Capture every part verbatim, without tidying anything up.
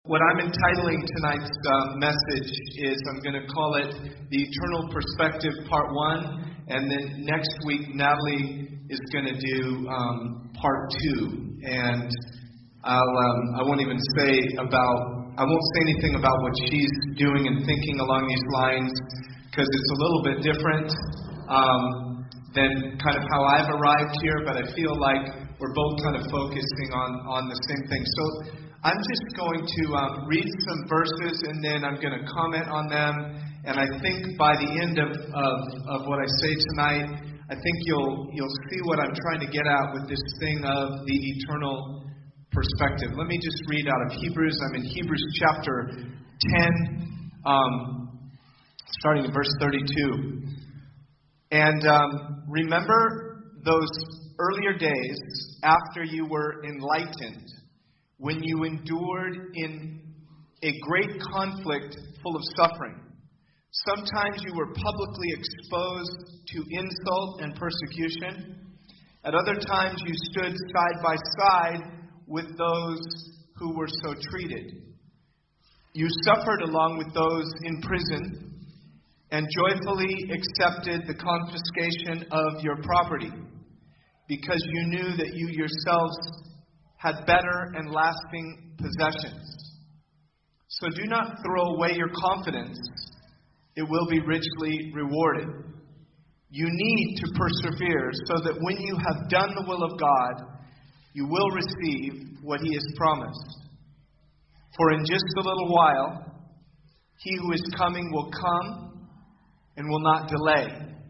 What I'm entitling tonight's uh, message is, I'm going to call it The Eternal Perspective Part one, and then next week Natalie is going to do um, Part two. And I'll, um, I won't even say about, I won't say anything about what she's doing and thinking along these lines, because it's a little bit different um, than kind of how I've arrived here, but I feel like we're both kind of focusing on, on the same thing. So I'm just going to um, read some verses, and then I'm going to comment on them. And I think by the end of, of, of what I say tonight, I think you'll you'll see what I'm trying to get at with this thing of the eternal perspective. Let me just read out of Hebrews. I'm in Hebrews chapter ten, um, starting in verse thirty-two. And um, remember those earlier days after you were enlightened, when you endured in a great conflict full of suffering. Sometimes you were publicly exposed to insult and persecution. At other times you stood side by side with those who were so treated. You suffered along with those in prison and joyfully accepted the confiscation of your property, because you knew that you yourselves had better and lasting possessions. So do not throw away your confidence. It will be richly rewarded. You need to persevere so that when you have done the will of God, you will receive what He has promised. For in just a little while, He who is coming will come and will not delay.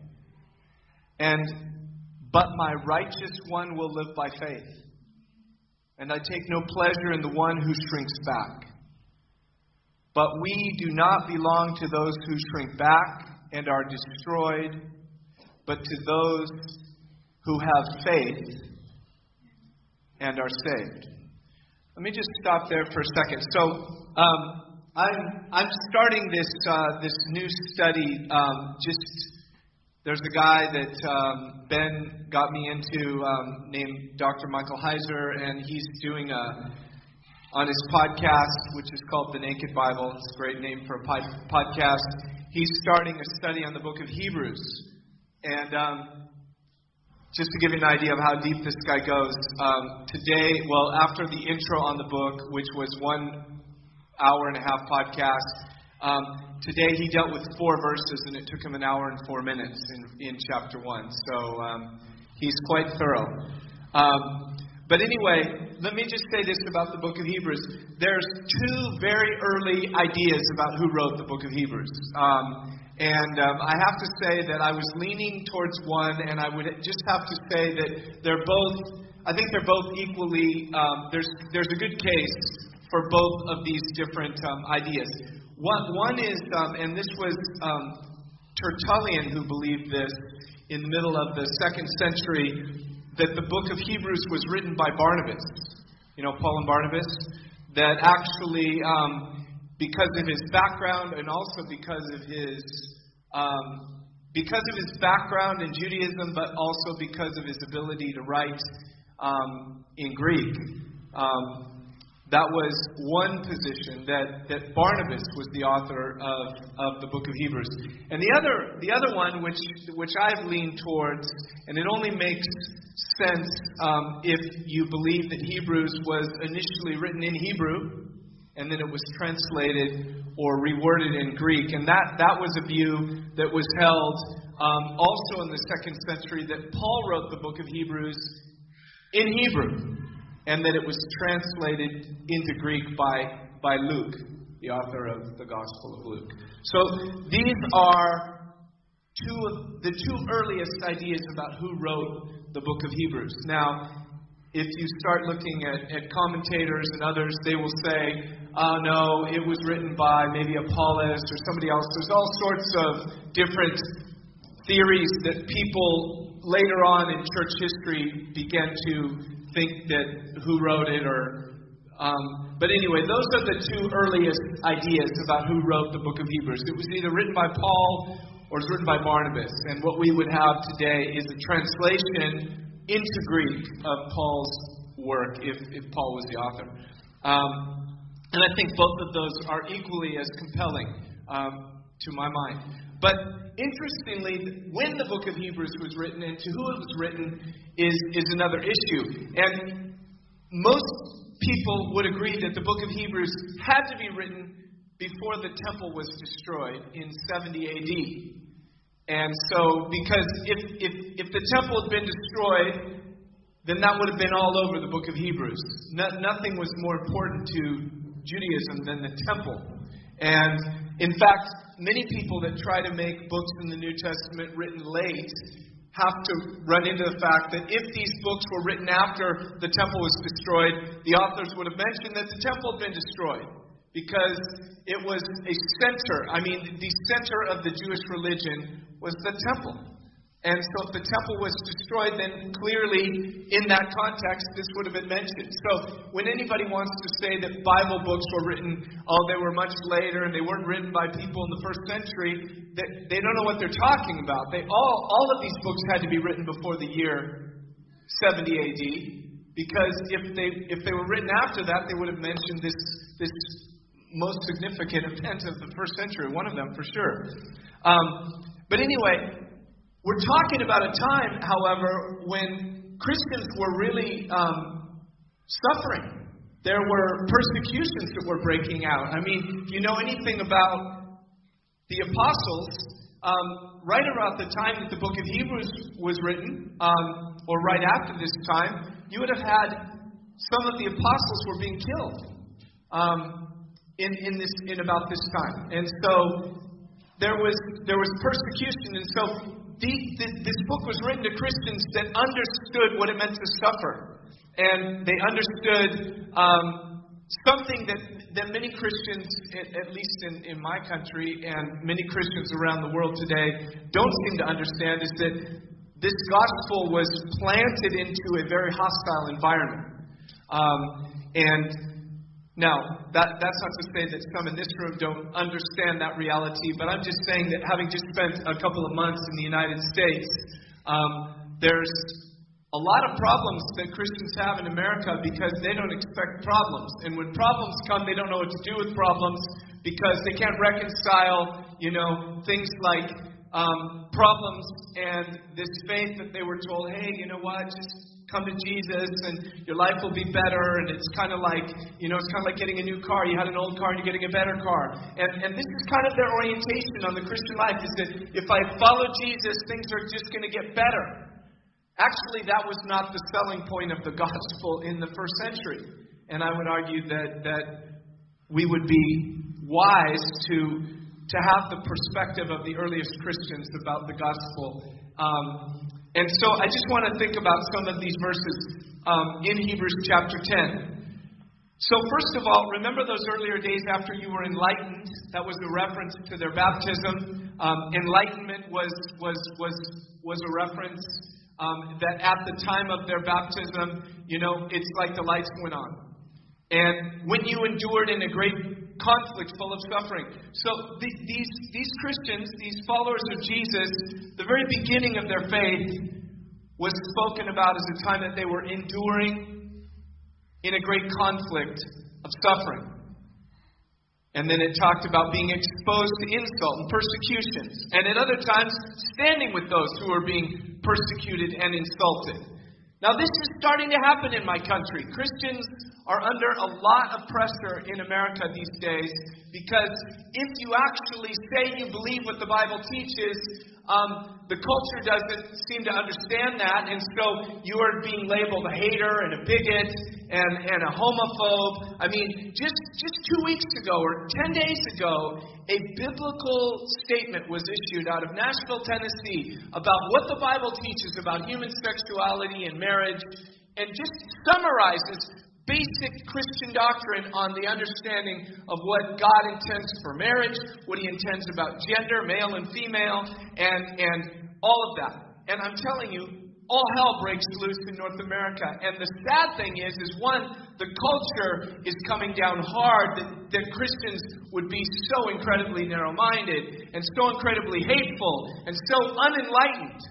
And but my righteous one will live by faith. And I take no pleasure in the one who shrinks back. But we do not belong to those who shrink back and are destroyed, but to those who have faith and are saved. Let me just stop there for a second. So um, I'm I'm starting this uh, this new study. Um, just there's a guy that um, Ben got me into um, named Doctor Michael Heiser, and he's doing a on his podcast, which is called The Naked Bible. It's a great name for a pod- podcast. He's starting a study on the book of Hebrews. And um, just to give you an idea of how deep this guy goes, um, today, well, after the intro on the book, which was one hour and a half podcast, um, today he dealt with four verses, and it took him an hour and four minutes in, in chapter one. So um, he's quite thorough. Um, but anyway, let me just say this about the book of Hebrews. There's two very early ideas about who wrote the book of Hebrews. Um, and um, I have to say that I was leaning towards one, and I would just have to say that they're both, I think they're both equally, um, there's there's a good case for both of these different um, ideas. One, one is, um, and this was um, Tertullian who believed this in the middle of the second century, that the book of Hebrews was written by Barnabas, you know, Paul and Barnabas, that actually, um, because of his background and also because of his, um, because of his background in Judaism, but also because of his ability to write um, in Greek. Um, that was one position, that, that Barnabas was the author of, of the book of Hebrews. And the other the other one, which which I've leaned towards, and it only makes sense um, if you believe that Hebrews was initially written in Hebrew, and then it was translated or reworded in Greek. And that, that was a view that was held um, also in the second century, that Paul wrote the book of Hebrews in Hebrew, and that it was translated into Greek by, by Luke, the author of the Gospel of Luke. So these are two of the two earliest ideas about who wrote the book of Hebrews. Now, if you start looking at, at commentators and others, they will say, oh no, it was written by maybe Apollos or somebody else. There's all sorts of different theories that people later on in church history began to think that who wrote it, or um, but anyway, those are the two earliest ideas about who wrote the book of Hebrews. It was either written by Paul or it was written by Barnabas. And what we would have today is a translation into Greek of Paul's work, if, if Paul was the author. Um, And I think both of those are equally as compelling um, to my mind. But interestingly, when the book of Hebrews was written and to who it was written is, is another issue. And most people would agree that the book of Hebrews had to be written before the temple was destroyed in seventy A D. And so, because if, if, if the temple had been destroyed, then that would have been all over the book of Hebrews. No, nothing was more important to Judaism than the temple. And in fact, many people that try to make books in the New Testament written late have to run into the fact that if these books were written after the temple was destroyed, the authors would have mentioned that the temple had been destroyed. Because it was a center, I mean, the center of the Jewish religion was the temple. And so if the temple was destroyed, then clearly in that context, this would have been mentioned. So when anybody wants to say that Bible books were written, oh, they were much later and they weren't written by people in the first century, they, they don't know what they're talking about. They all, all of these books had to be written before the year seventy A D, because if they if they were written after that, they would have mentioned this this most significant event of the first century, one of them for sure. Um, but anyway, we're talking about a time, however, when Christians were really um, suffering. There were persecutions that were breaking out. I mean, if you know anything about the apostles, um, right around the time that the book of Hebrews was written, um, or right after this time, you would have had some of the apostles were being killed um, in in this in about this time, and so there was there was persecution, and so the, the, this book was written to Christians that understood what it meant to suffer, and they understood um, something that that many Christians, at, at least in, in my country, and many Christians around the world today, don't seem to understand, is that this gospel was planted into a very hostile environment. Um, and now, that, that's not to say that some in this room don't understand that reality, but I'm just saying that having just spent a couple of months in the United States, um, there's a lot of problems that Christians have in America because they don't expect problems. And when problems come, they don't know what to do with problems because they can't reconcile, you know, things like um, problems and this faith that they were told, hey, you know what, just come to Jesus and your life will be better. And it's kind of like, you know, it's kind of like getting a new car. You had an old car and you're getting a better car. And, and this is kind of their orientation on the Christian life, is that if I follow Jesus, things are just going to get better. Actually, that was not the selling point of the gospel in the first century. And I would argue that, that we would be wise to, to have the perspective of the earliest Christians about the gospel. Um, And so I just want to think about some of these verses um, in Hebrews chapter ten. So first of all, remember those earlier days after you were enlightened? That was a reference to their baptism. Um, enlightenment was was was was a reference um, that at the time of their baptism, you know, it's like the lights went on. And when you endured in a great conflict full of suffering. So the, these these Christians, these followers of Jesus, the very beginning of their faith was spoken about as a time that they were enduring in a great conflict of suffering. And then it talked about being exposed to insult and persecutions. And at other times, standing with those who are being persecuted and insulted. Now, this is starting to happen in my country. Christians are under a lot of pressure in America these days because if you actually say you believe what the Bible teaches, um, the culture doesn't seem to understand that, and so you are being labeled a hater and a bigot and, and a homophobe. I mean, just, just two weeks ago or ten days ago, a biblical statement was issued out of Nashville, Tennessee, about what the Bible teaches about human sexuality and marriage, and just summarizes basic Christian doctrine on the understanding of what God intends for marriage, what He intends about gender, male and female, and, and all of that. And I'm telling you, all hell breaks loose in North America. And the sad thing is, is one, the culture is coming down hard that, that Christians would be so incredibly narrow-minded and so incredibly hateful and so unenlightened.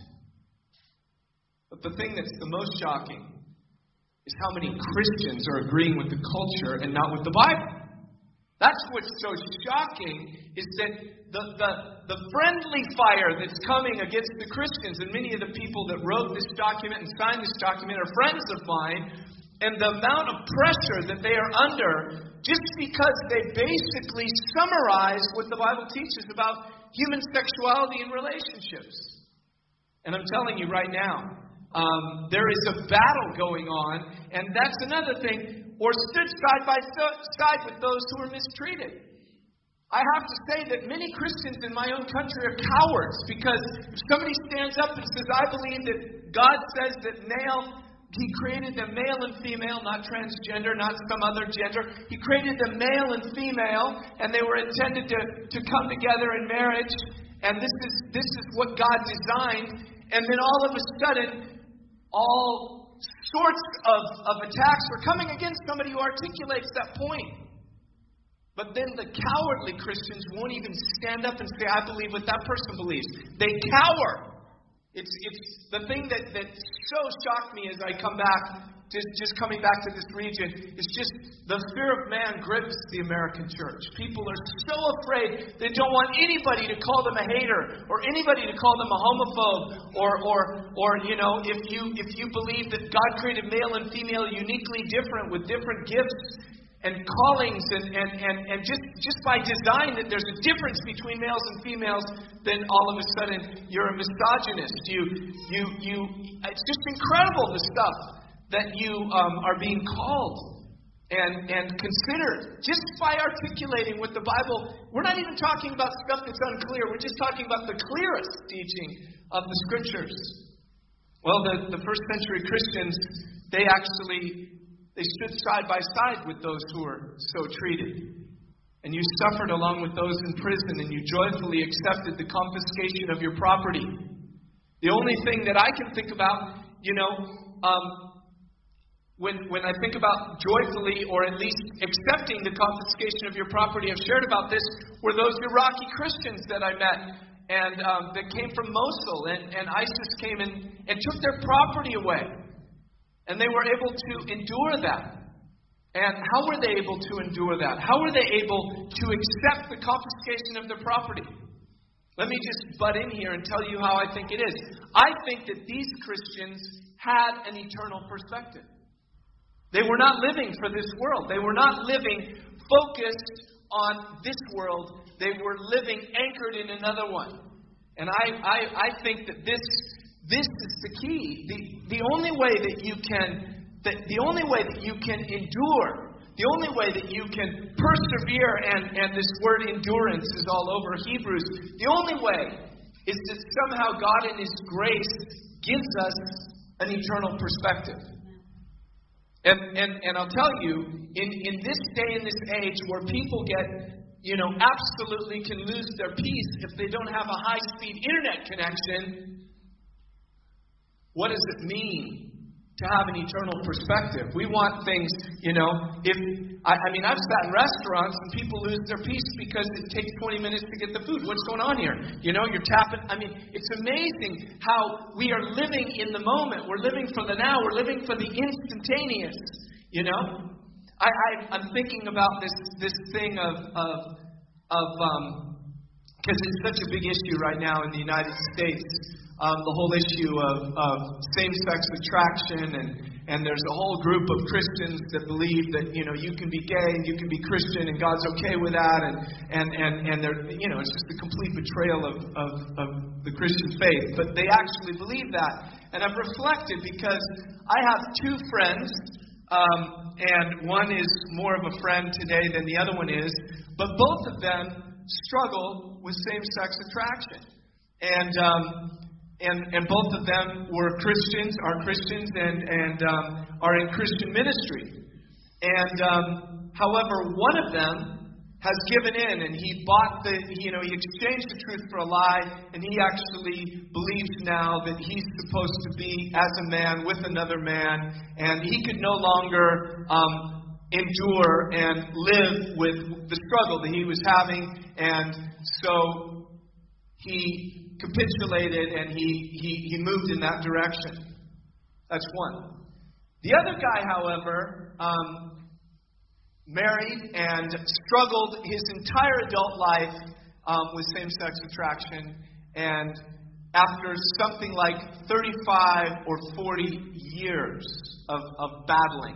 But the thing that's the most shocking is how many Christians are agreeing with the culture and not with the Bible. That's what's so shocking, is that the, the, the friendly fire that's coming against the Christians, and many of the people that wrote this document and signed this document are friends of mine, and the amount of pressure that they are under just because they basically summarize what the Bible teaches about human sexuality and relationships. And I'm telling you right now, um, there is a battle going on, and that's another thing. Or stood side by side with those who were mistreated. I have to say that many Christians in my own country are cowards, because if somebody stands up and says, I believe that God says that male, He created them male and female, not transgender, not some other gender. He created them male and female, and they were intended to, to come together in marriage, and this is this is what God designed. And then all of a sudden, all sorts of, of attacks were coming against somebody who articulates that point. But then the cowardly Christians won't even stand up and say, I believe what that person believes. They cower. It's it's the thing that, that so shocked me as I come back, just, just coming back to this region, is just the fear of man grips the American church. People are so afraid they don't want anybody to call them a hater, or anybody to call them a homophobe, or or or you know, if you if you believe that God created male and female uniquely different with different gifts and callings, and, and, and, and just, just by design that there's a difference between males and females, then all of a sudden you're a misogynist. You you you it's just incredible, the stuff that you um, are being called and and considered just by articulating what the Bible. We're not even talking about stuff that's unclear. We're just talking about the clearest teaching of the Scriptures. Well, the, the first century Christians, they actually they stood side by side with those who were so treated. And you suffered along with those in prison, and you joyfully accepted the confiscation of your property. The only thing that I can think about, you know, um, When when I think about joyfully, or at least accepting the confiscation of your property, I've shared about this, were those Iraqi Christians that I met, and um, that came from Mosul, and, and ISIS came in and took their property away. And they were able to endure that. And how were they able to endure that? How were they able to accept the confiscation of their property? Let me just butt in here and tell you how I think it is. I think that these Christians had an eternal perspective. They were not living for this world. They were not living focused on this world. They were living anchored in another one. And I, I, I think that this, this is the key. The, the only way that you can, that the only way that you can endure, the only way that you can persevere, and, and this word endurance is all over Hebrews. The only way is that somehow God in His grace gives us an eternal perspective. And, and and I'll tell you, in, in this day and this age where people get, you know, absolutely can lose their peace if they don't have a high-speed internet connection, what does it mean to have an eternal perspective? We want things, you know, if, I, I mean, I've sat in restaurants and people lose their peace because it takes twenty minutes to get the food. What's going on here? You know, you're tapping. I mean, it's amazing how we are living in the moment. We're living for the now. We're living for the instantaneous, you know. I, I, I'm thinking about this this thing of, of, of um, because it's such a big issue right now in the United States. Um, the whole issue of, of same-sex attraction, and, and there's a whole group of Christians that believe that, you know, you can be gay and you can be Christian and God's okay with that, and and and, and they're, you know, it's just a complete betrayal of, of, of the Christian faith. But they actually believe that. And I've reflected, because I have two friends, um, and one is more of a friend today than the other one is, but both of them struggle with same-sex attraction. And um And and both of them were Christians, are Christians, and and um, are in Christian ministry. And um, however, one of them has given in, and he bought the, you know, he exchanged the truth for a lie, and he actually believes now that he's supposed to be as a man with another man, and he could no longer um, endure and live with the struggle that he was having, and so he capitulated, and he, he, he moved in that direction. That's one. The other guy, however, um, married and struggled his entire adult life um, with same-sex attraction. And after something like thirty-five or forty years of, of battling,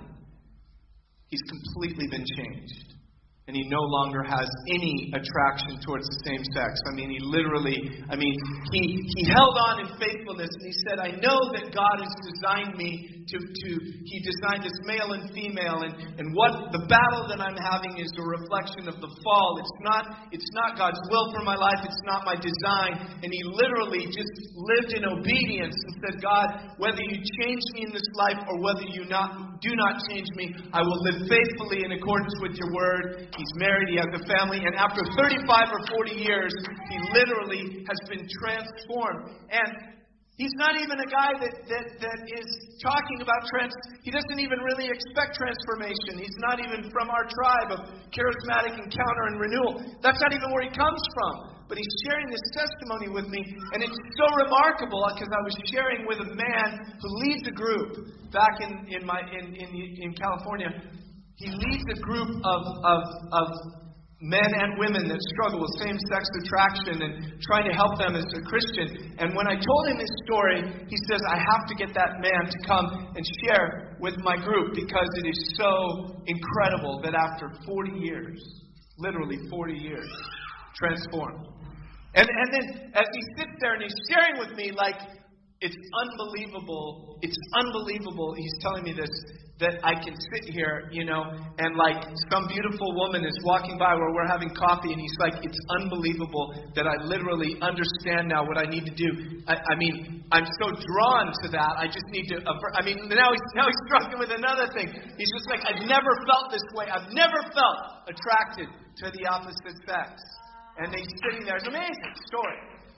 he's completely been changed. And he no longer has any attraction towards the same sex. I mean, he literally, I mean, he he held on in faithfulness, and he said, I know that God has designed me to, to he designed us male and female, and, and what the battle that I'm having is a reflection of the fall. It's not, it's not God's will for my life. It's not my design. And he literally just lived in obedience and said, God, whether you change me in this life or whether you not do not change me, I will live faithfully in accordance with your word. He's married, he has a family, and after thirty-five or forty years, he literally has been transformed. And he's not even a guy that, that, that is talking about trans... He doesn't even really expect transformation. He's not even from our tribe of charismatic encounter and renewal. That's not even where he comes from. But he's sharing this testimony with me, and it's so remarkable because I was sharing with a man who leads a group back in, in, my, in, in, in California. He leads a group of, of, of men and women that struggle with same-sex attraction and trying to help them as a Christian. And when I told him his story, he says, I have to get that man to come and share with my group because it is so incredible that after forty years, literally forty years, transformed. And, and then as he sits there and he's sharing with me, like, it's unbelievable. It's unbelievable. He's telling me this, that I can sit here, you know, and like some beautiful woman is walking by where we're having coffee, and he's like, it's unbelievable that I literally understand now what I need to do. I, I mean, I'm so drawn to that. I just need to, I mean, now he's, now he's struggling with another thing. He's just like, I've never felt this way. I've never felt attracted to the opposite sex. And he's sitting there. It's an amazing story.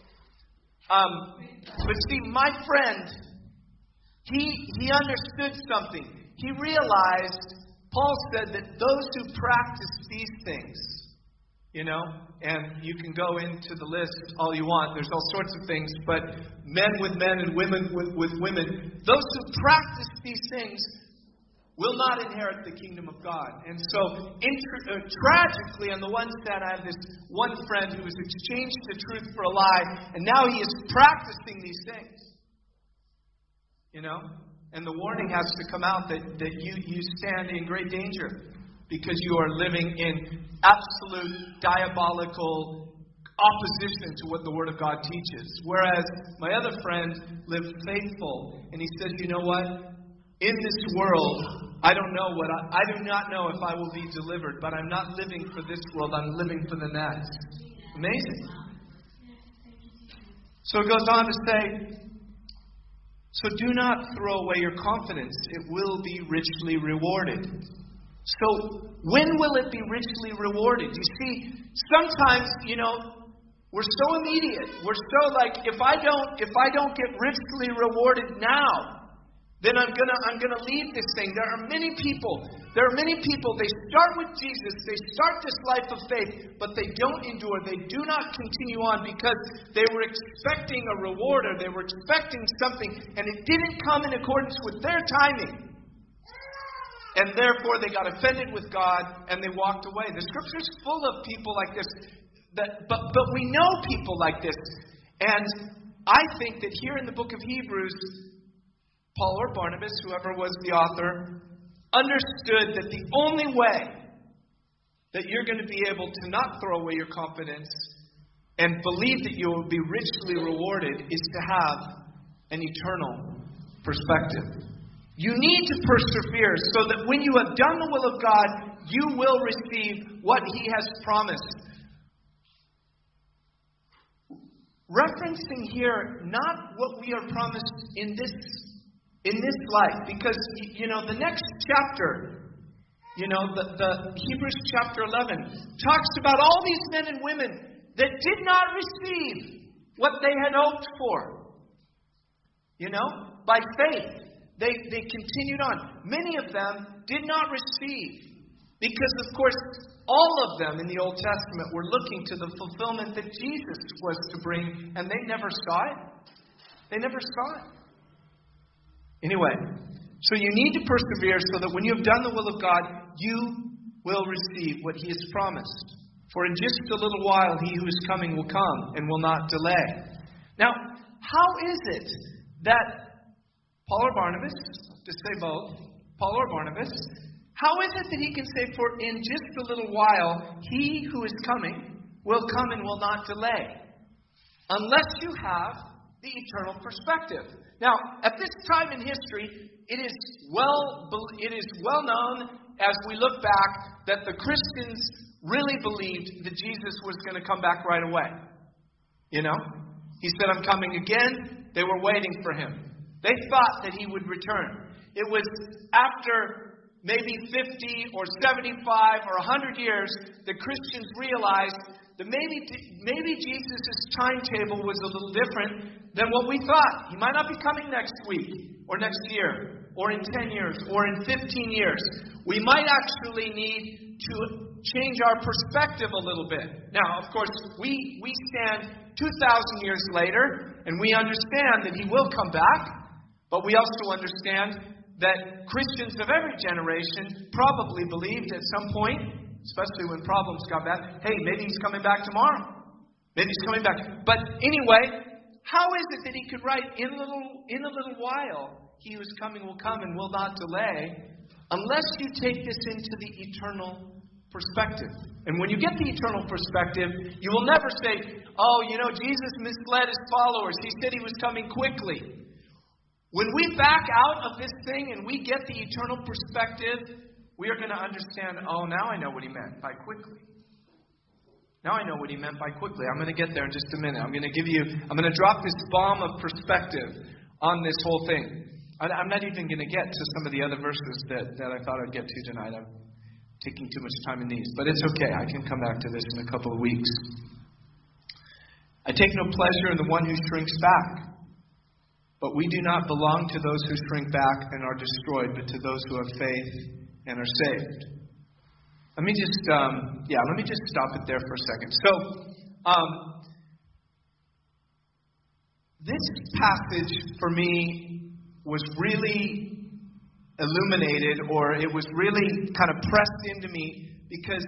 Um, but see, my friend, he he understood something. He realized, Paul said that those who practice these things, you know, and you can go into the list all you want. There's all sorts of things, but men with men and women with, with women, those who practice these things will not inherit the kingdom of God. And so, inter- uh, tragically, on the one side, I have this one friend who has exchanged the truth for a lie, and now he is practicing these things. You know? And the warning has to come out that, that you, you stand in great danger because you are living in absolute diabolical opposition to what the Word of God teaches. Whereas my other friend lived faithful, and he said, you know what? In this world, I don't know what I, I do not know if I will be delivered, but I'm not living for this world. I'm living for the next. Amazing. So it goes on to say, so do not throw away your confidence. It will be richly rewarded. So when will it be richly rewarded? You see, sometimes, you know, we're so immediate. We're so like, if I don't, if I don't get richly rewarded now, then I'm gonna I'm gonna leave this thing. There are many people. There are many people. They start with Jesus. They start this life of faith, but they don't endure. They do not continue on because they were expecting a reward or they were expecting something, and it didn't come in accordance with their timing. And therefore, they got offended with God and they walked away. The Scripture's full of people like this. That, but but we know people like this, and I think that here in the book of Hebrews, Paul or Barnabas, whoever was the author, understood that the only way that you're going to be able to not throw away your confidence and believe that you will be richly rewarded is to have an eternal perspective. You need to persevere so that when you have done the will of God, you will receive what He has promised. Referencing here, not what we are promised in this In this life, because, you know, the next chapter, you know, the, the Hebrews chapter eleven, talks about all these men and women that did not receive what they had hoped for. You know, by faith, they, they continued on. Many of them did not receive because, of course, all of them in the Old Testament were looking to the fulfillment that Jesus was to bring, and they never saw it. They never saw it. Anyway, so you need to persevere so that when you have done the will of God, you will receive what he has promised. For in just a little while he who is coming will come and will not delay. Now, how is it that Paul or Barnabas, to say both, Paul or Barnabas, how is it that he can say, for in just a little while he who is coming will come and will not delay? Unless you have the eternal perspective. Now, at this time in history, it is well it is well known as we look back that the Christians really believed that Jesus was going to come back right away. You know? He said, I'm coming again. They were waiting for him. They thought that he would return. It was after maybe fifty or seventy-five or one hundred years that Christians realized that maybe, maybe Jesus' timetable was a little different than what we thought. He might not be coming next week or next year or in ten years or in fifteen years. We might actually need to change our perspective a little bit. Now, of course, we, we stand two thousand years later and we understand that he will come back, but we also understand that Christians of every generation probably believed at some point, especially when problems got bad, hey, maybe he's coming back tomorrow. Maybe he's coming back. But anyway, how is it that he could write, in a little, in a little while, he who is coming will come and will not delay, unless you take this into the eternal perspective. And when you get the eternal perspective, you will never say, oh, you know, Jesus misled his followers. He said he was coming quickly. When we back out of this thing and we get the eternal perspective, we are going to understand, oh, now I know what he meant by quickly. Now I know what he meant by quickly. I'm going to get there in just a minute. I'm going to give you, I'm going to drop this bomb of perspective on this whole thing. I'm not even going to get to some of the other verses that, that I thought I'd get to tonight. I'm taking too much time in these. But it's okay. I can come back to this in a couple of weeks. I take no pleasure in the one who shrinks back. But we do not belong to those who shrink back and are destroyed, but to those who have faith and are saved. Let me just, um, yeah, let me just stop it there for a second. So, um, this passage for me was really illuminated, or it was really kind of pressed into me, because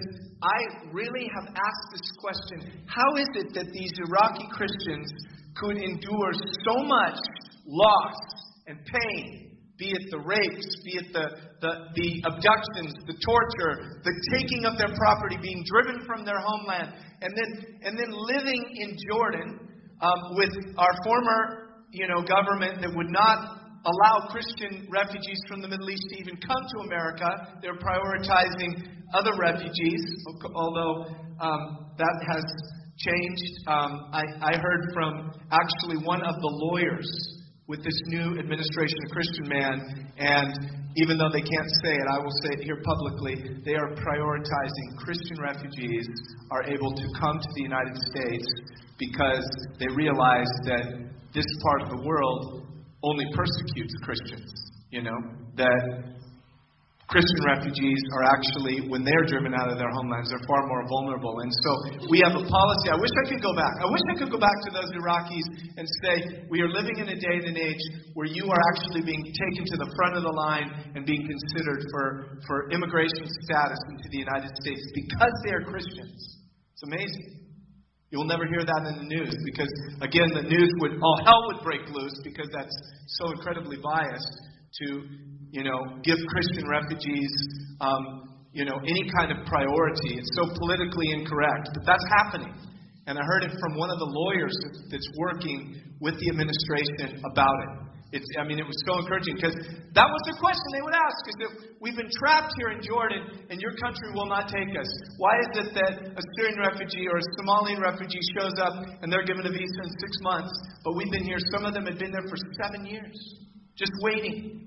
I really have asked this question: how is it that these Iraqi Christians could endure so much loss and pain, be it the rapes, be it the, the, the abductions, the torture, the taking of their property, being driven from their homeland, and then and then living in Jordan um, with our former, you know, government that would not allow Christian refugees from the Middle East to even come to America. They're prioritizing other refugees, although um, that has changed. Um, I, I heard from actually one of the lawyers with this new administration, a Christian man, and even though they can't say it, I will say it here publicly, they are prioritizing Christian refugees are able to come to the United States because they realize that this part of the world only persecutes Christians, you know, that Christian refugees are actually, when they're driven out of their homelands, they're far more vulnerable. And so we have a policy. I wish I could go back. I wish I could go back to those Iraqis and say, we are living in a day and an age where you are actually being taken to the front of the line and being considered for, for immigration status into the United States because they are Christians. It's amazing. You will never hear that in the news because, again, the news would, all hell would break loose because that's so incredibly biased to, you know, give Christian refugees, um, you know, any kind of priority. It's so politically incorrect, but that's happening. And I heard it from one of the lawyers that's working with the administration about it. It's, I mean, it was so encouraging because that was the question they would ask: is that we've been trapped here in Jordan and your country will not take us. Why is it that a Syrian refugee or a Somalian refugee shows up and they're given a visa in six months, but we've been here? Some of them have been there for seven years, just waiting.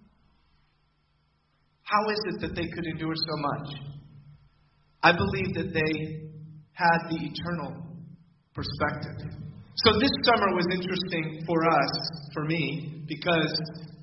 How is it that they could endure so much? I believe that they had the eternal perspective. So this summer was interesting for us, for me, because,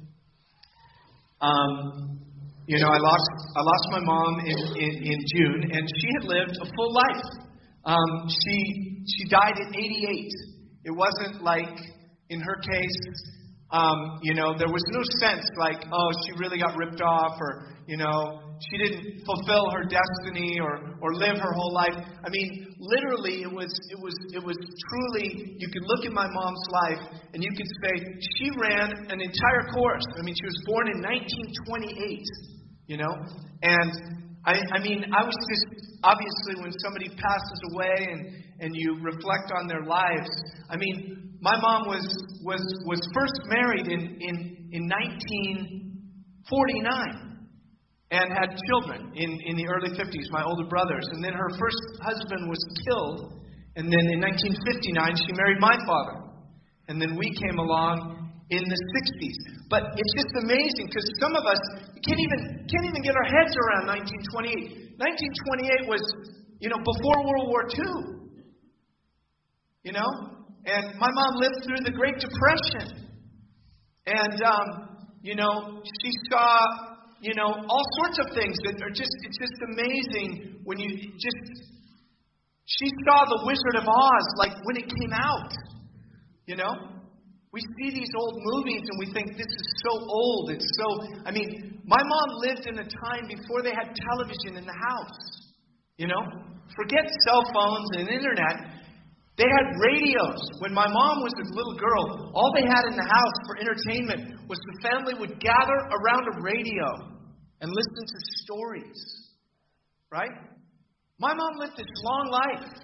um, you know, I lost I lost my mom in, in, in June, and she had lived a full life. Um, she she died at eighty-eight. It wasn't like, in her case, Um, you know, there was no sense like, oh, she really got ripped off, or, you know, she didn't fulfill her destiny or, or live her whole life. I mean, literally, it was, it was, it was truly, you could look at my mom's life and you could say, she ran an entire course. I mean, she was born in nineteen twenty-eight, you know, and I, I mean, I was just, obviously, when somebody passes away and, and you reflect on their lives, I mean, my mom was was was first married in, in, in nineteen forty-nine and had children in, in the early fifties, my older brothers. And then her first husband was killed. And then in nineteen fifty-nine, she married my father. And then we came along in the sixties. But it's just amazing because some of us can't even can't even get our heads around nineteen twenty-eight. nineteen twenty-eight was, you know, before World War Two. You know? And my mom lived through the Great Depression. And, um, you know, she saw, you know, all sorts of things that are just, it's just amazing when you just, she saw The Wizard of Oz, like when it came out, you know? We see these old movies and we think this is so old. It's so, I mean, my mom lived in a time before they had television in the house, you know? Forget cell phones and internet. They had radios. When my mom was a little girl, all they had in the house for entertainment was the family would gather around a radio and listen to stories. Right? My mom lived this long life.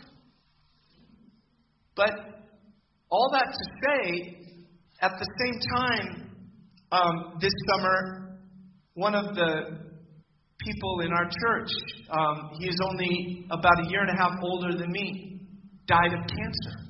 But all that to say, at the same time, um, this summer, one of the people in our church, um, he is only about a year and a half older than me, died of cancer.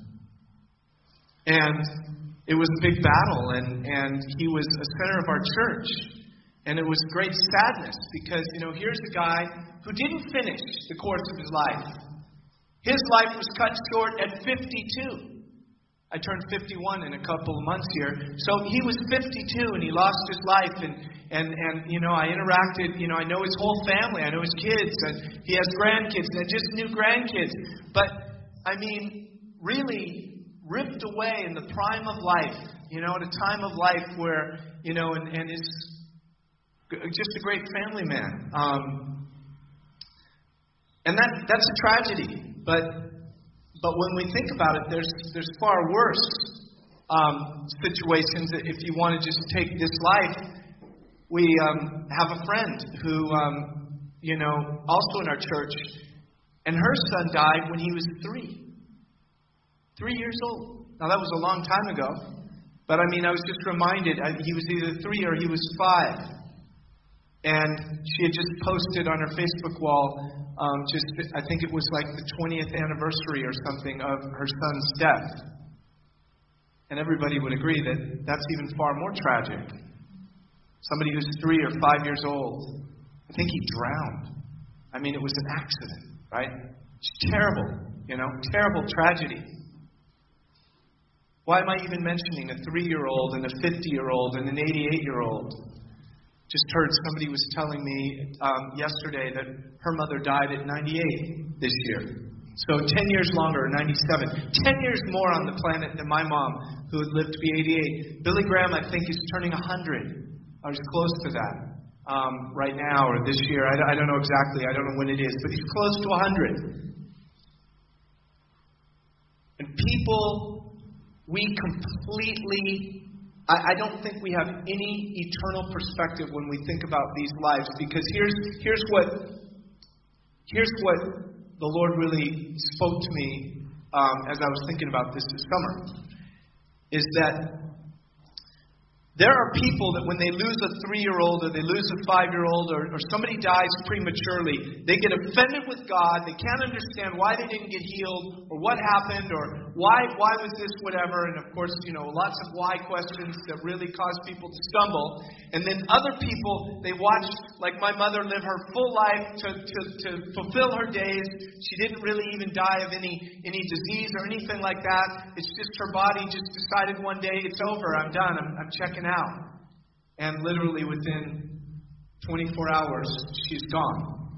And it was a big battle, and, and he was a center of our church. And it was great sadness because, you know, here's a guy who didn't finish the course of his life. His life was cut short at fifty-two. I turned fifty-one in a couple of months here. So he was fifty-two and he lost his life. And, and, and, you know, I interacted, you know, I know his whole family. I know his kids. And he has grandkids. And I just knew grandkids. But I mean, really ripped away in the prime of life, you know, at a time of life where, you know, and, and is just a great family man. Um, and that that's a tragedy. But but when we think about it, there's there's far worse um, situations. If you want to just take this life, we um, have a friend who, um, you know, also in our church. And her son died when he was three. Three years old. Now, that was a long time ago. But, I mean, I was just reminded, I, he was either three or he was five. And she had just posted on her Facebook wall, um, just I think it was like the twentieth anniversary or something of her son's death. And everybody would agree that that's even far more tragic. Somebody who's three or five years old. I think he drowned. I mean, it was an accident. Right? It's terrible, you know, terrible tragedy. Why am I even mentioning a three-year-old and a fifty-year-old and an eighty-eight-year-old? Just heard somebody was telling me um, yesterday that her mother died at ninety-eight this year. So ten years longer, ninety-seven. ten years more on the planet than my mom, who had lived to be eighty-eight. Billy Graham, I think, is turning one hundred. I was close to that. Um, right now or this year. I, I don't know exactly. I don't know when it is. But he's close to one hundred. And people, we completely... I, I don't think we have any eternal perspective when we think about these lives. Because here's here's what here's what the Lord really spoke to me um, as I was thinking about this this summer. Is that there are people that when they lose a three-year-old or they lose a five-year-old or, or somebody dies prematurely, they get offended with God. They can't understand why they didn't get healed or what happened or why why was this whatever. And, of course, you know, lots of why questions that really cause people to stumble. And then other people, they watch, like my mother, live her full life to, to, to fulfill her days. She didn't really even die of any, any disease or anything like that. It's just her body just decided one day, it's over, I'm done, I'm, I'm checking out. out. And literally within twenty-four hours, she's gone.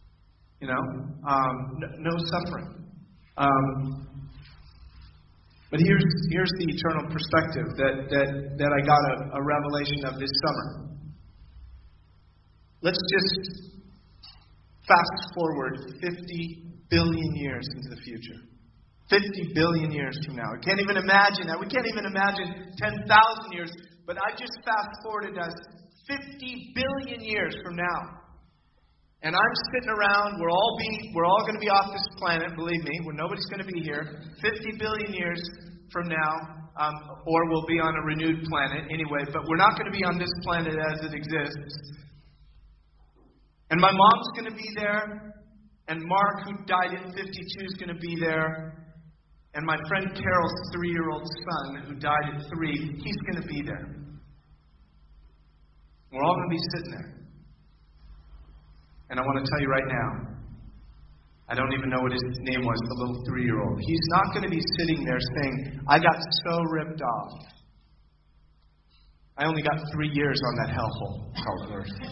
You know? Um, no, no suffering. Um, But here's here's the eternal perspective that, that, that I got a, a revelation of this summer. Let's just fast forward fifty billion years into the future. fifty billion years from now. We can't even imagine that. We can't even imagine ten thousand years. But I just fast forwarded us fifty billion years from now. And I'm sitting around. We're all be we're all going to be off this planet, believe me. Where nobody's going to be here. fifty billion years from now, um, or we'll be on a renewed planet anyway. But we're not going to be on this planet as it exists. And my mom's going to be there. And Mark, who died at fifty-two, is going to be there. And my friend Carol's three-year-old son, who died at three, he's going to be there. We're all going to be sitting there. And I want to tell you right now, I don't even know what his name was, the little three-year-old. He's not going to be sitting there saying, I got so ripped off. I only got three years on that hellhole called Earth.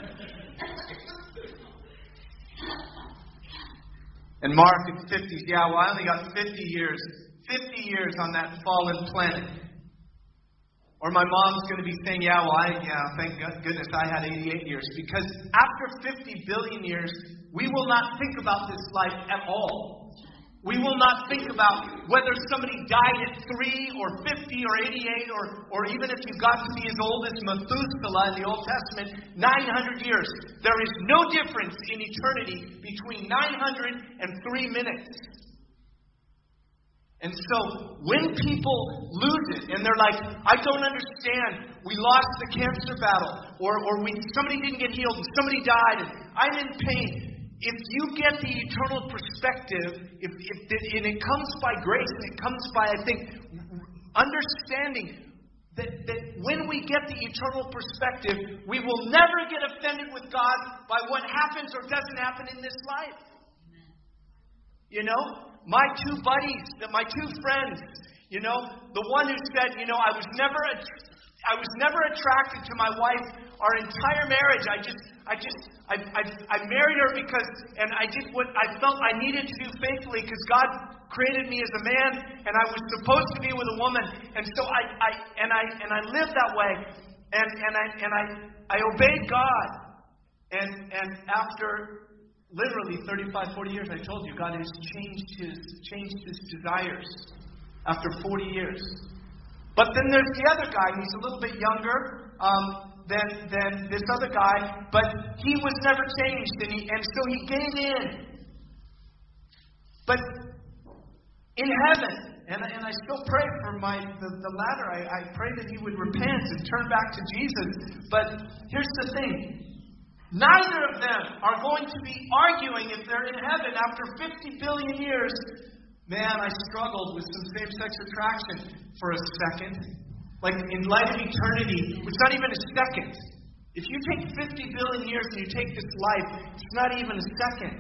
And Mark at fifty, yeah, well, I only got fifty years. fifty years on that fallen planet. Or my mom's going to be saying, yeah, well, I, yeah, thank goodness I had eighty-eight years. Because after fifty billion years, we will not think about this life at all. We will not think about whether somebody died at three or fifty or eighty-eight or, or even if you got to be as old as Methuselah in the Old Testament, nine hundred years. There is no difference in eternity between nine hundred and three minutes. And so when people lose it and they're like, I don't understand, we lost the cancer battle, or, or we somebody didn't get healed and somebody died and I'm in pain. If you get the eternal perspective, if, if and it comes by grace, and it comes by, I think, understanding that, that when we get the eternal perspective, we will never get offended with God by what happens or doesn't happen in this life. You know, my two buddies, my two friends, you know, the one who said, you know, I was never, I was never attracted to my wife our entire marriage. I just, I just, I, I, I married her because, and I did what I felt I needed to do faithfully because God created me as a man, and I was supposed to be with a woman, and so I, I, and I, and I lived that way, and and I, and I, I obeyed God, and and after literally thirty-five, forty years, I told you, God has changed his, changed his desires after forty years. But then there's the other guy, he's a little bit younger, um, Than, than this other guy, but he was never changed, and, he, and so he gave in. But in heaven, and, and I still pray for my the, the latter, I, I pray that he would repent and turn back to Jesus. But here's the thing. Neither of them are going to be arguing if they're in heaven after fifty billion years. Man, I struggled with some same-sex attraction for a second. Like, in light of eternity, it's not even a second. If you take fifty billion years and you take this life, it's not even a second.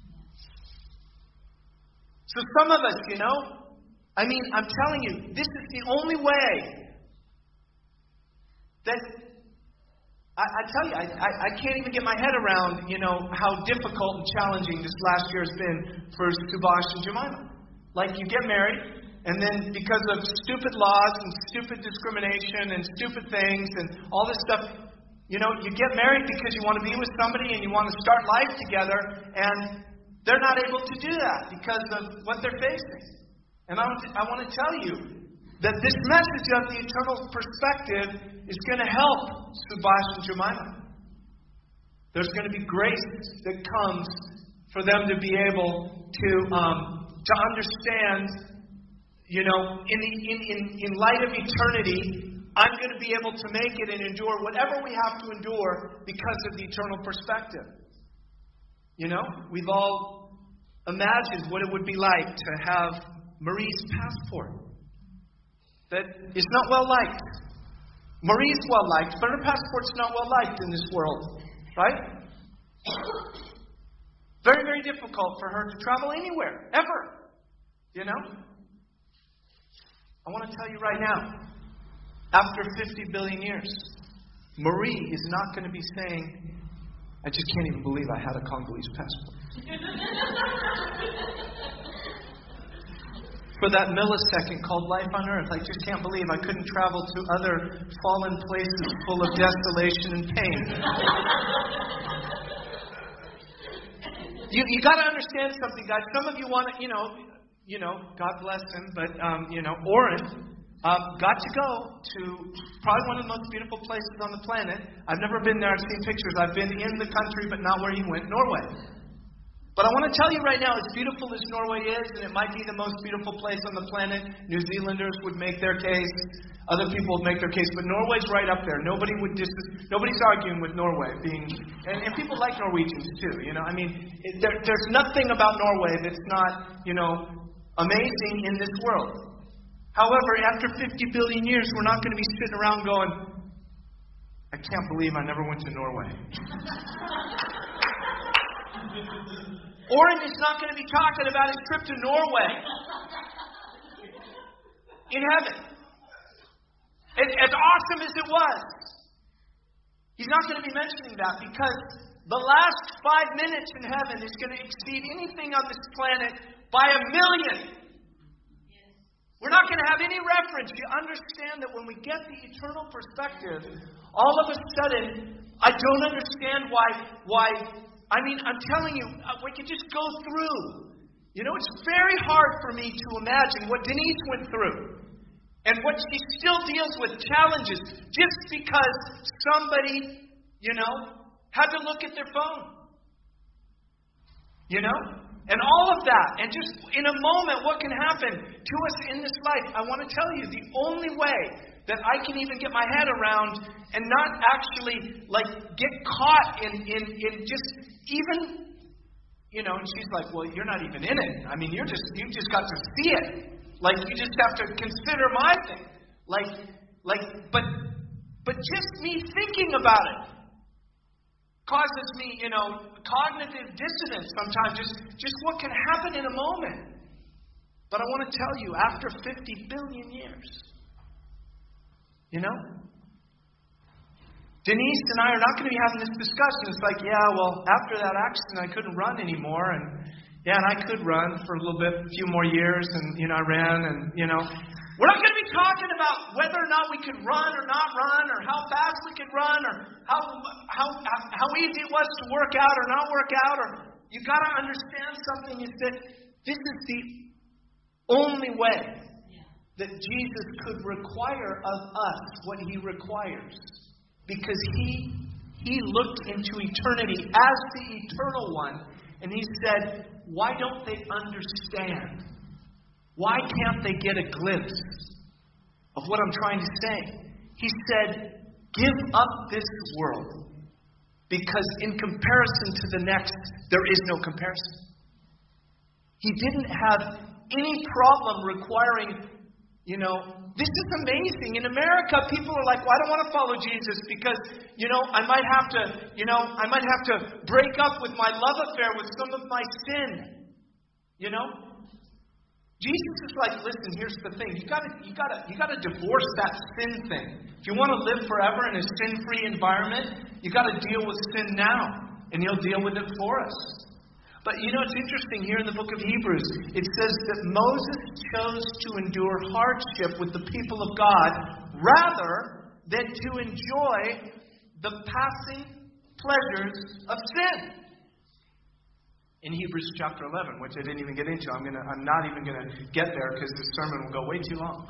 So some of us, you know, I mean, I'm telling you, this is the only way that, I, I tell you, I, I, I can't even get my head around, you know, how difficult and challenging this last year has been for Subash and Jemima. Like, you get married, and then because of stupid laws and stupid discrimination and stupid things and all this stuff, you know, you get married because you want to be with somebody and you want to start life together, and they're not able to do that because of what they're facing. And I want to, I want to tell you that this message of the eternal perspective is going to help Subash and Jemima. There's going to be grace that comes for them to be able to um, to understand. You know, in, the, in, in, in light of eternity, I'm going to be able to make it and endure whatever we have to endure because of the eternal perspective. You know, we've all imagined what it would be like to have Marie's passport that is not well liked. Marie's well liked, but her passport's not well liked in this world, right? Very, very difficult for her to travel anywhere, ever. You know? I want to tell you right now, after fifty billion years, Marie is not going to be saying, I just can't even believe I had a Congolese passport. for that millisecond called life on earth. I just can't believe I couldn't travel to other fallen places full of desolation and pain. you you got to understand something, guys. Some of you want to, you know, you know, God bless him, but um, you know, Oren um, got to go to probably one of the most beautiful places on the planet. I've never been there. I've seen pictures. I've been in the country, but not where he went, Norway. But I want to tell you right now, as beautiful as Norway is, and it might be the most beautiful place on the planet, New Zealanders would make their case, other people would make their case, but Norway's right up there. Nobody would dis- nobody's arguing with Norway being, and, and people like Norwegians too. You know, I mean, it, there, there's nothing about Norway that's not, you know, amazing in this world. However, after fifty billion years, we're not going to be sitting around going, I can't believe I never went to Norway. Oren is not going to be talking about his trip to Norway in heaven. As, as awesome as it was, he's not going to be mentioning that because the last five minutes in heaven is going to exceed anything on this planet by a million. We're not going to have any reference. You understand that when we get the eternal perspective, all of a sudden, I don't understand why why. I mean, I'm telling you, we can just go through. You know, it's very hard for me to imagine what Denise went through and what she still deals with, challenges, just because somebody, you know, had to look at their phone. You know? And all of that. And just in a moment, what can happen to us in this life? I want to tell you, the only way that I can even get my head around and not actually, like, get caught in, in, in just even, you know, and she's like, well, you're not even in it. I mean, you're just, you just got to see it. Like, you just have to consider my thing. Like, like, but, but just me thinking about it causes me, you know, cognitive dissonance sometimes. Just, just what can happen in a moment. But I want to tell you, after fifty billion years, you know, Denise and I are not going to be having this discussion. It's like, yeah, well, after that accident, I couldn't run anymore. And, yeah, and I could run for a little bit, a few more years. And, you know, I ran and, you know. We're not going to be talking about whether or not we could run or not run or how fast we could run or how how how easy it was to work out or not work out. Or you got to understand something is that this is the only way that Jesus could require of us what he requires. Because he he looked into eternity as the eternal one, and he said, why don't they understand? Why can't they get a glimpse of what I'm trying to say? He said, give up this world, because in comparison to the next, there is no comparison. He didn't have any problem requiring, you know, this is amazing. In America, people are like, well, I don't want to follow Jesus because, you know, I might have to, you know, I might have to break up with my love affair with some of my sin. You know? Jesus is like, listen, here's the thing. You gotta, you gotta, you gotta divorce that sin thing. If you want to live forever in a sin-free environment, you gotta deal with sin now. And he'll deal with it for us. But you know, it's interesting here in the book of Hebrews. It says that Moses chose to endure hardship with the people of God rather than to enjoy the passing pleasures of sin. In Hebrews chapter eleven, which I didn't even get into. I'm gonna I'm not even gonna get there because this sermon will go way too long.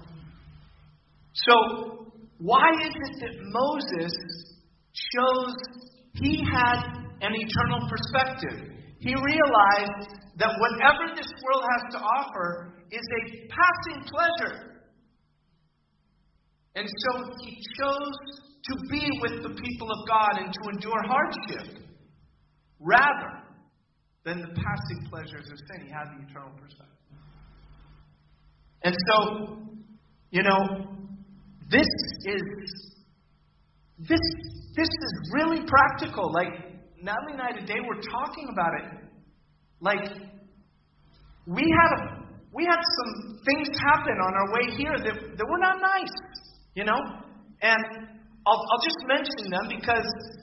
So why is it that Moses chose, he had an eternal perspective? He realized that whatever this world has to offer is a passing pleasure. And so he chose to be with the people of God and to endure hardship rather than the passing pleasures of sin. He had the eternal perspective. And so, you know, this is this this is really practical. Like Natalie and I today were talking about it. Like we had a, we had some things happen on our way here that, that were not nice, you know? And I'll I'll just mention them because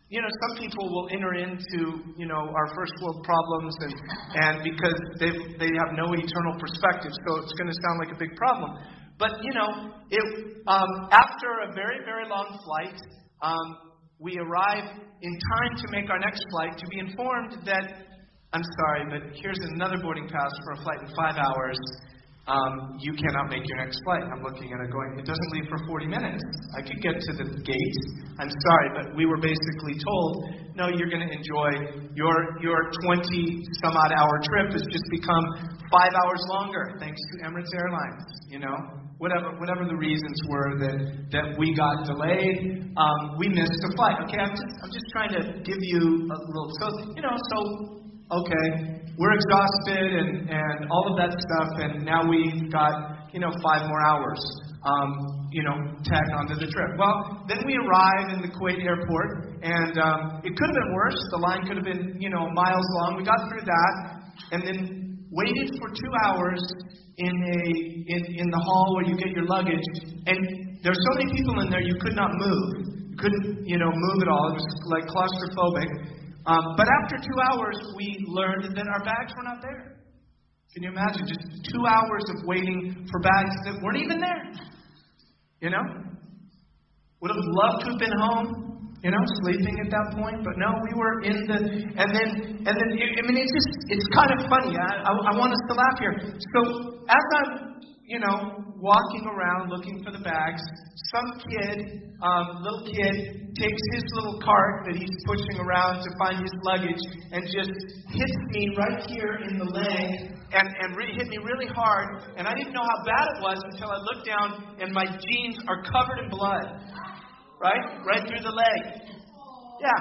you know, some people will enter into, you know, our first world problems and, and because they they have no eternal perspective, so it's going to sound like a big problem. But, you know, it, um, after a very, very long flight, um, we arrive in time to make our next flight to be informed that, I'm sorry, but here's another boarding pass for a flight in five hours. Um, you cannot make your next flight. I'm looking at it going, it doesn't leave for forty minutes. I could get to the gate. I'm sorry, but we were basically told, no, you're going to enjoy your your twenty some odd hour trip has just become five hours longer thanks to Emirates Airlines. You know, whatever whatever the reasons were that that we got delayed, um, we missed the flight. Okay, I'm just I'm just trying to give you a little, so you know, so okay. We're exhausted and, and all of that stuff, and now we've got, you know, five more hours, um, you know, tagged onto the trip. Well, then we arrive in the Kuwait airport, and um, it could have been worse. The line could have been, you know, miles long. We got through that, and then waited for two hours in a in, in the hall where you get your luggage, and there's so many people in there you could not move. You couldn't, you know, move at all. It was like claustrophobic. Um, but after two hours, we learned that our bags were not there. Can you imagine? Just two hours of waiting for bags that weren't even there. You know? Would have loved to have been home, you know, sleeping at that point. But no, we were in the... And then, and then I mean, it's just, it's kind of funny. I, I, I want us to laugh here. So as I'm, you know, walking around looking for the bags, some kid, um, little kid, takes his little cart that he's pushing around to find his luggage and just hits me right here in the leg and, and re- hit me really hard. And I didn't know how bad it was until I looked down and my jeans are covered in blood. Right? Right through the leg. Yeah.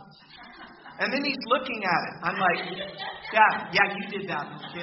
And then he's looking at it. I'm like, yeah, yeah, you did that, little kid.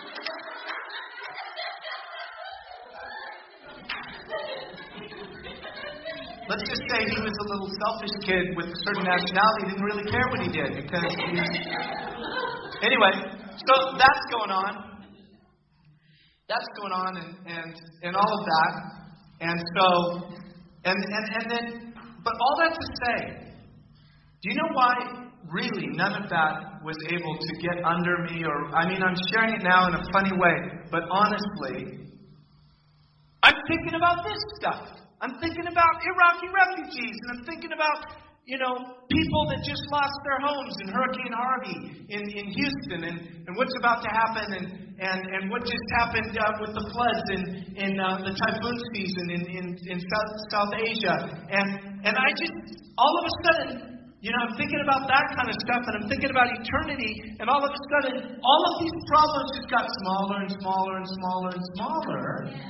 Let's just say he was a little selfish kid with a certain nationality. He didn't really care what he did because he was... Anyway, so that's going on. That's going on and, and, and all of that. And so, and, and, and then, but all that to say, do you know why really none of that was able to get under me? Or, I mean, I'm sharing it now in a funny way, but honestly, I'm thinking about this stuff. I'm thinking about Iraqi refugees, and I'm thinking about, you know, people that just lost their homes in Hurricane Harvey in, in Houston, and, and what's about to happen, and, and, and what just happened uh, with the floods in, in uh, the typhoon season in, in, in South, South Asia. And, and I just, all of a sudden, you know, I'm thinking about that kind of stuff, and I'm thinking about eternity, and all of a sudden, all of these problems just got smaller and smaller and smaller and smaller.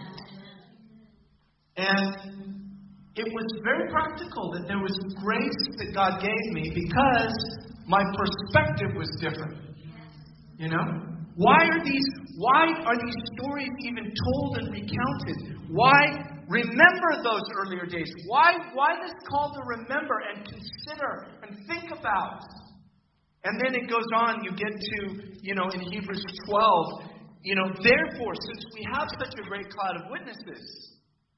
And it was very practical that there was grace that God gave me because my perspective was different. You know? Why are these why are these stories even told and recounted? Why remember those earlier days? Why why this call to remember and consider and think about? And then it goes on, you get to, you know, in Hebrews twelve, you know, therefore, since we have such a great cloud of witnesses,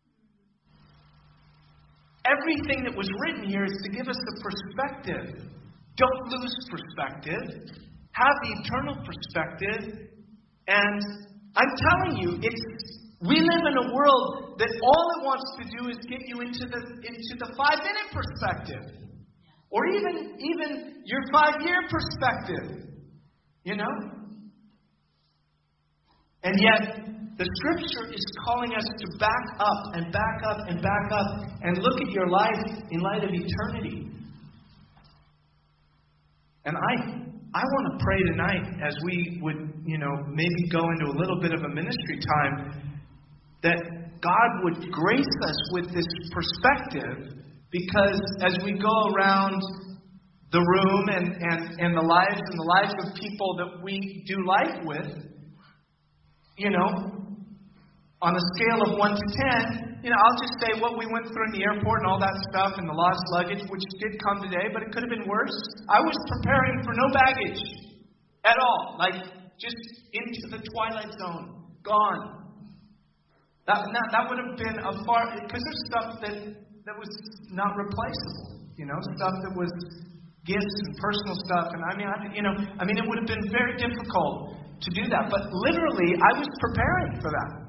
everything that was written here is to give us the perspective. Don't lose perspective. Have the eternal perspective. And I'm telling you, it's we live in a world that all it wants to do is get you into the into the five-minute perspective. Or even, even your five-year perspective. You know? And yet, the Scripture is calling us to back up and back up and back up and look at your life in light of eternity. And I I want to pray tonight as we would, you know, maybe go into a little bit of a ministry time, that God would grace us with this perspective, because as we go around the room and, and, and the lives and the lives of people that we do life with, you know, on a scale of one to ten, you know, I'll just say what we went through in the airport and all that stuff and the lost luggage, which did come today, but it could have been worse. I was preparing for no baggage at all. Like, just into the twilight zone. Gone. That, that, that would have been a far... Because there's stuff that, that was not replaceable. You know, stuff that was gifts and personal stuff. And I mean, I, you know, I mean, it would have been very difficult to do that. But literally, I was preparing for that.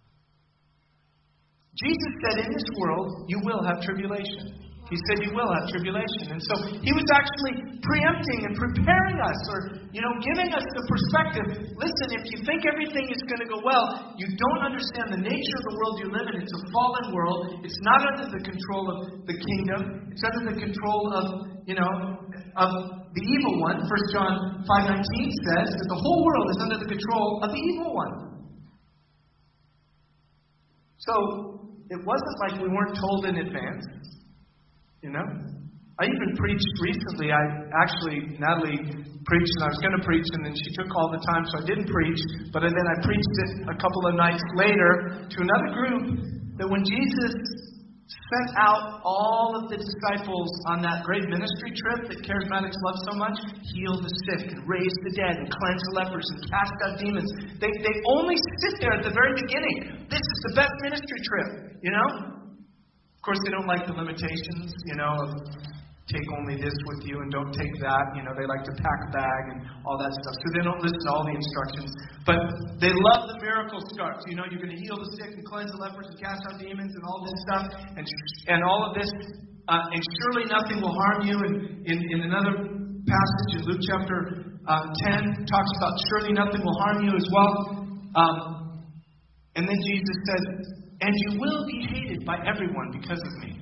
Jesus said, in this world, you will have tribulation. He said, you will have tribulation. And so he was actually preempting and preparing us, or, you know, giving us the perspective. Listen, if you think everything is going to go well, you don't understand the nature of the world you live in. It's a fallen world. It's not under the control of the kingdom. It's under the control of, you know, of the evil one. First John five nineteen says that the whole world is under the control of the evil one. So it wasn't like we weren't told in advance. You know? I even preached recently. I actually, Natalie preached, and I was going to preach, and then she took all the time, so I didn't preach. But then I preached it a couple of nights later to another group, that when Jesus sent out all of the disciples on that great ministry trip that charismatics love so much, heal the sick and raise the dead and cleanse the lepers and cast out demons. They, they only sit there at the very beginning. This is the best ministry trip, you know? Of course, they don't like the limitations, you know, of take only this with you and don't take that. You know, they like to pack a bag and all that stuff. So they don't listen to all the instructions. But they love the miracle starts. You know, you're going to heal the sick and cleanse the lepers and cast out demons and all this stuff. And and all of this. Uh, and surely nothing will harm you. And in, in another passage in Luke chapter uh, ten, talks about surely nothing will harm you as well. Um, and then Jesus said, and you will be hated by everyone because of me.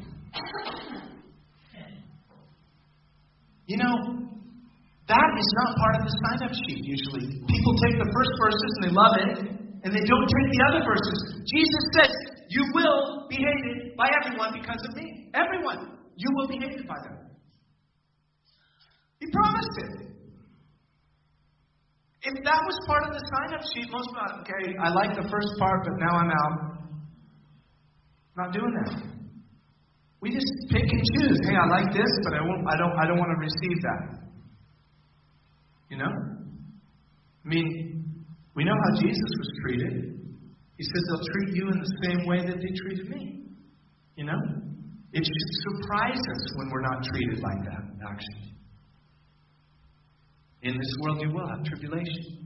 You know, that is not part of the sign-up sheet usually. People take the first verses and they love it, and they don't take the other verses. Jesus says, you will be hated by everyone because of me. Everyone. You will be hated by them. He promised it. If that was part of the sign-up sheet, most people, okay, I like the first part, but now I'm out. Not doing that. We just pick and choose. Hey, I like this, but I won't. I don't. I don't want to receive that. You know. I mean, we know how Jesus was treated. He says they'll treat you in the same way that they treated me. You know. It should surprise us when we're not treated like that. Actually, in this world you will have tribulation.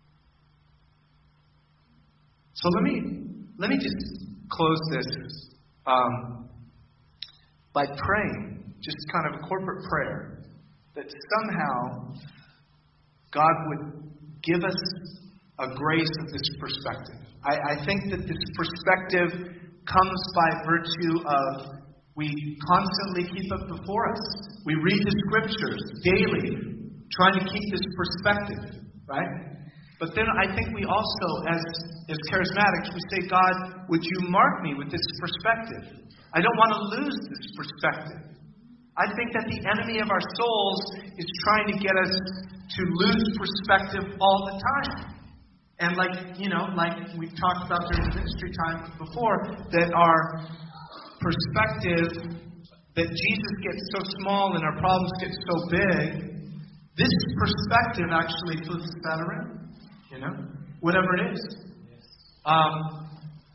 So let me let me just close this um, by praying, just kind of a corporate prayer, that somehow God would give us a grace of this perspective. I, I think that this perspective comes by virtue of we constantly keep it before us. We read the scriptures daily, trying to keep this perspective, right? But then I think we also, as, as charismatics, we say, God, would you mark me with this perspective? I don't want to lose this perspective. I think that the enemy of our souls is trying to get us to lose perspective all the time. And like, you know, like we've talked about during the ministry time before, that our perspective, that Jesus gets so small and our problems get so big, this perspective actually flips that around. You know, whatever it is. Um,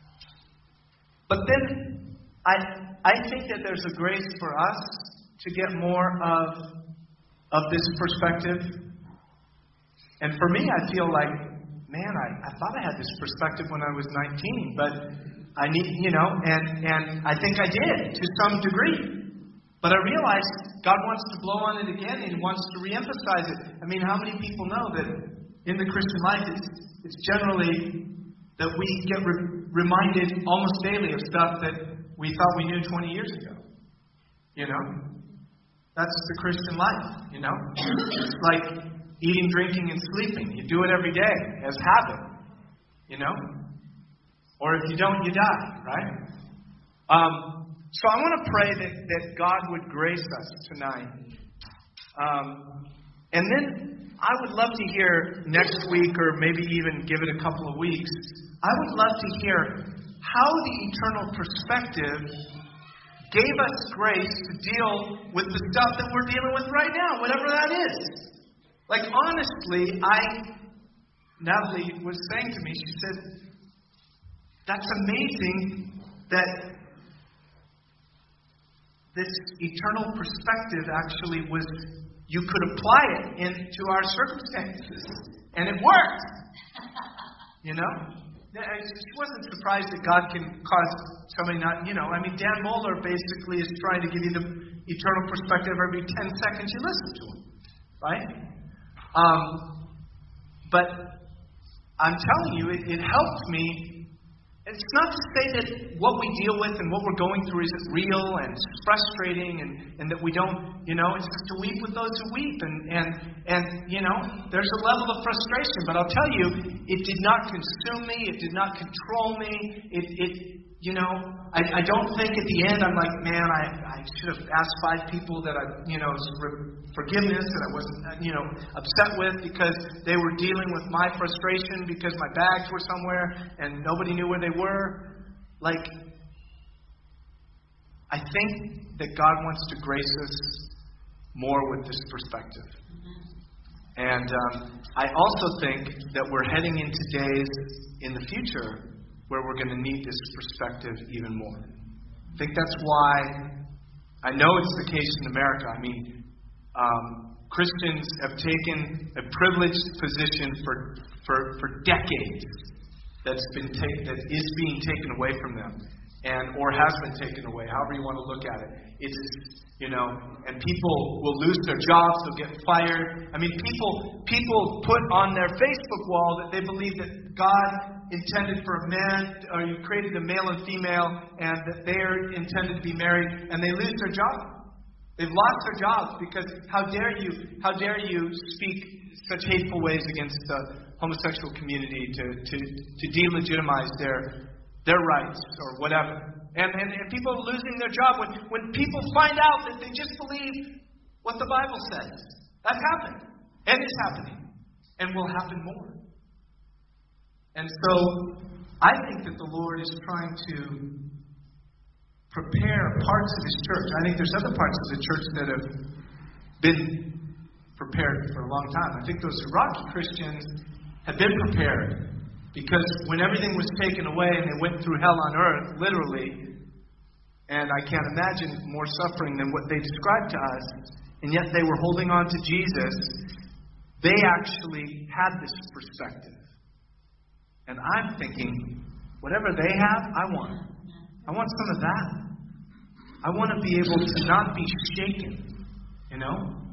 but then I I think that there's a grace for us to get more of of this perspective. And for me, I feel like, man, I, I thought I had this perspective when I was nineteen, but I need, you know, and, and I think I did to some degree. But I realized God wants to blow on it again, and He wants to reemphasize it. I mean, how many people know that in the Christian life, it's, it's generally that we get re- reminded almost daily of stuff that we thought we knew twenty years ago. You know? That's the Christian life, you know? It's like eating, drinking, and sleeping. You do it every day as habit, you know? Or if you don't, you die, right? Um, so I want to pray that, that God would grace us tonight. Um, and then I would love to hear next week, or maybe even give it a couple of weeks, I would love to hear how the eternal perspective gave us grace to deal with the stuff that we're dealing with right now, whatever that is. Like, honestly, I, Natalie was saying to me, she said, that's amazing that this eternal perspective actually was you could apply it into our circumstances. And it worked. You know? I just wasn't surprised that God can cause somebody not, you know, I mean, Dan Mohler basically is trying to give you the eternal perspective every ten seconds you listen to him. Right? Um, but I'm telling you, it, it helped me. It's not to say that what we deal with and what we're going through isn't real and frustrating and, and that we don't, you know, it's just to weep with those who weep. And, and, and, you know, there's a level of frustration. But I'll tell you, it did not consume me. It did not control me. It, it you know, I, I don't think at the end I'm like, man, I, I should have asked five people that I, you know, forgiveness that I wasn't, you know, upset with because they were dealing with my frustration because my bags were somewhere and nobody knew where they were. Like, I think that God wants to grace us more with this perspective. And um, I also think that we're heading into days in the future where we're going to need this perspective even more. I think that's why I know it's the case in America. I mean, um, Christians have taken a privileged position for for, for decades that's been take, that is being taken away from them, and or has been taken away, however you want to look at it. It's, you know, and people will lose their jobs, they'll get fired. I mean, people people put on their Facebook wall that they believe that God intended for a man, or you created a male and female, and that they are intended to be married, and they lose their job. They've lost their jobs because how dare you, how dare you speak such hateful ways against the homosexual community to to, to delegitimize their their rights or whatever. And, and and people are losing their job when when people find out that they just believe what the Bible says. That's happened, and is happening, and will happen more. And so, I think that the Lord is trying to prepare parts of His church. I think there's other parts of the church that have been prepared for a long time. I think those Iraqi Christians have been prepared because when everything was taken away and they went through hell on earth, literally, and I can't imagine more suffering than what they described to us, and yet they were holding on to Jesus, they actually had this perspective. And I'm thinking, whatever they have, I want. I want some of that. I want to be able to not be shaken, you know?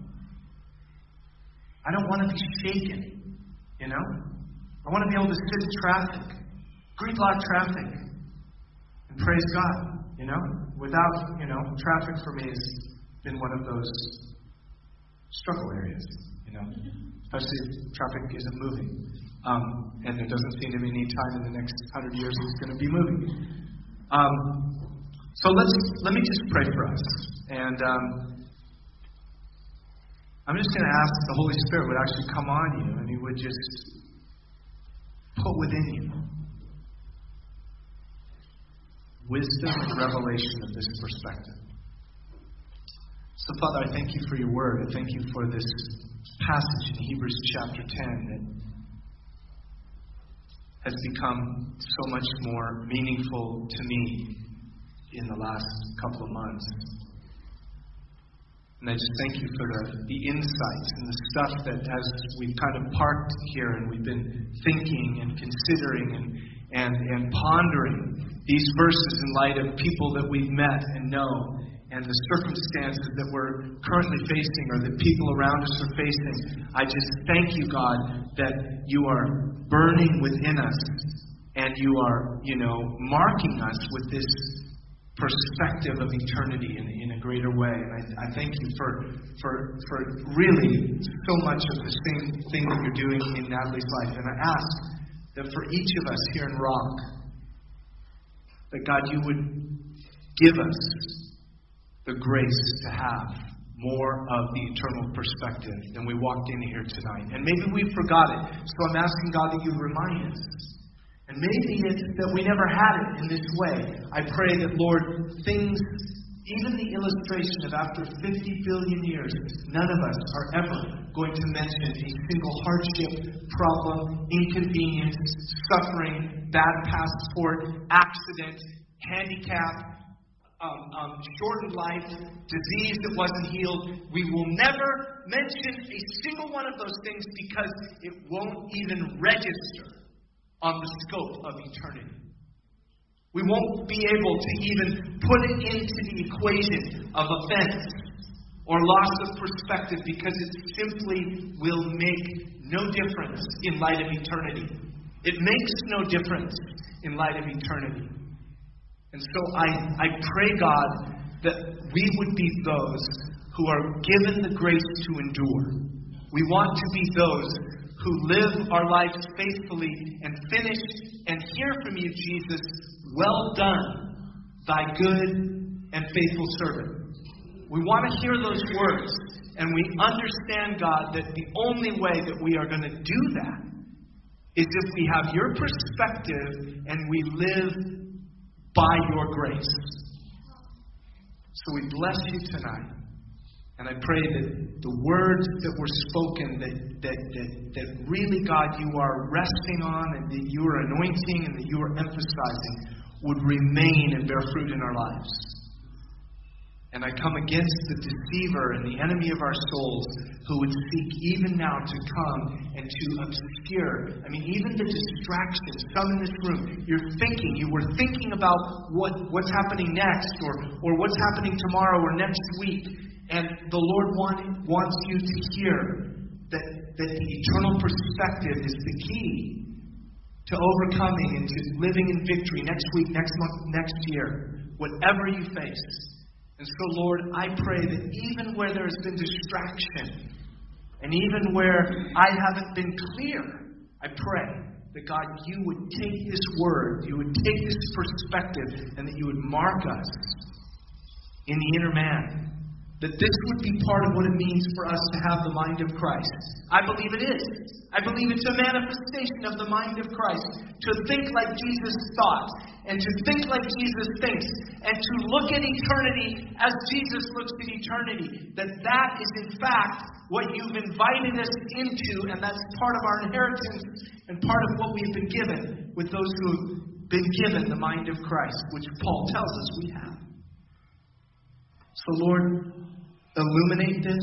I don't want to be shaken, you know? I want to be able to sit in traffic, gridlock traffic, and praise God, you know? Without, you know, traffic for me has been one of those struggle areas, you know? Especially if traffic isn't moving. Um, and there doesn't seem to be any time in the next hundred years it's going to be moving. Um, so let's let me just pray for us, and um, I'm just going to ask the Holy Spirit would actually come on you, and He would just put within you wisdom and revelation of this perspective. So, Father, I thank You for Your Word. I thank You for this passage in Hebrews chapter ten that has become so much more meaningful to me in the last couple of months. And I just thank You for the, the insights and the stuff that as we've kind of parked here and we've been thinking and considering and, and, and pondering these verses in light of people that we've met and know and the circumstances that we're currently facing or that people around us are facing. I just thank You, God, that You are burning within us and You are, you know, marking us with this perspective of eternity in, in a greater way. And I, I thank You for, for, for really so much of the same thing that You're doing in Natalie's life. And I ask that for each of us here in Rock, that God, You would give us the grace to have more of the eternal perspective than we walked in here tonight. And maybe we forgot it. So I'm asking God that You remind us. And maybe it's that we never had it in this way. I pray that, Lord, things, even the illustration of after fifty billion years, none of us are ever going to mention a single hardship, problem, inconvenience, suffering, bad passport, accident, handicap, um, um, shortened life, disease that wasn't healed. We will never mention a single one of those things because it won't even register on the scope of eternity. We won't be able to even put it into the equation of offense or loss of perspective because it simply will make no difference in light of eternity. It makes no difference in light of eternity. And so I, I pray, God, that we would be those who are given the grace to endure. We want to be those who live our lives faithfully and finish and hear from you, Jesus, well done, thy good and faithful servant. We want to hear those words, and we understand, God, that the only way that we are going to do that is if we have your perspective and we live by your grace. So we bless you tonight. And I pray that the words that were spoken, that, that, that, that really, God, you are resting on and that you are anointing and that you are emphasizing would remain and bear fruit in our lives. And I come against the deceiver and the enemy of our souls who would seek even now to come and to obscure. I mean, even the distractions. Some in this room, you're thinking, you were thinking about what, what's happening next or, or what's happening tomorrow or next week. And the Lord want, wants you to hear that, that the eternal perspective is the key to overcoming and to living in victory next week, next month, next year, whatever you face. And so, Lord, I pray that even where there's been distraction and even where I haven't been clear, I pray that, God, you would take this word, you would take this perspective, and that you would mark us in the inner man. That this would be part of what it means for us to have the mind of Christ. I believe it is. I believe it's a manifestation of the mind of Christ. To think like Jesus thought. And to think like Jesus thinks. And to look at eternity as Jesus looks at eternity. That that is in fact what you've invited us into. And that's part of our inheritance. And part of what we've been given with those who have been given the mind of Christ. Which Paul tells us we have. So Lord, illuminate this.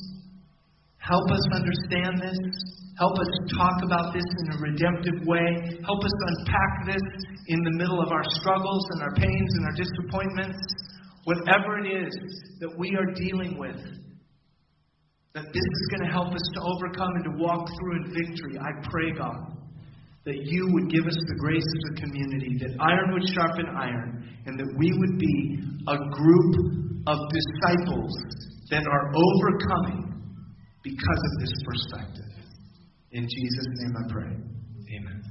Help us understand this. Help us talk about this in a redemptive way. Help us unpack this in the middle of our struggles and our pains and our disappointments. Whatever it is that we are dealing with, that this is going to help us to overcome and to walk through in victory. I pray, God, that you would give us the grace as a community, that iron would sharpen iron, and that we would be a group of disciples that are overcoming because of this perspective. In Jesus' name I pray. Amen.